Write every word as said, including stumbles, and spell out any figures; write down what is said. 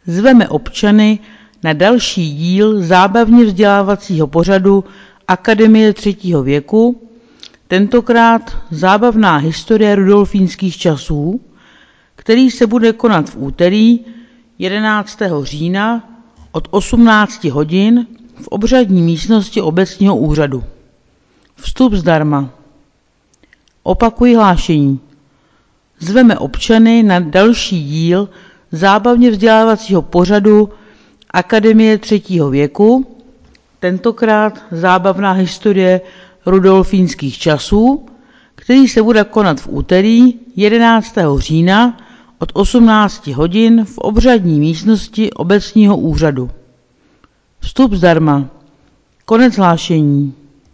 Zveme občany na další díl zábavně vzdělávacího pořadu Akademie třetího věku, tentokrát zábavná historie rudolfínských časů, který se bude konat v úterý jedenáctého října od osmnácti hodin v obřadní místnosti obecního úřadu. Vstup zdarma. Opakuji hlášení. Zveme občany na další díl zábavně vzdělávacího pořadu Akademie třetího věku, tentokrát zábavná historie rudolfínských časů, který se bude konat v úterý jedenáctého října od osmnácti hodin v obřadní místnosti obecního úřadu. Vstup zdarma. Konec hlášení.